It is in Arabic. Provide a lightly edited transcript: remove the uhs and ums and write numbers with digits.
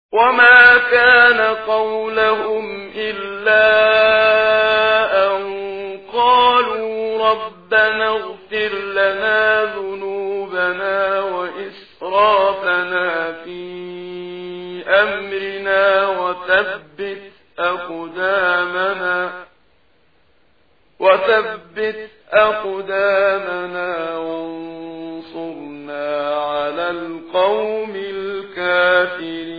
وما كان قولهم إلا أن قالوا ربنا اغفر لنا ذنوبنا وإسرافنا في أمرنا وثبت أقدامنا وانصرنا على القوم الكافرين.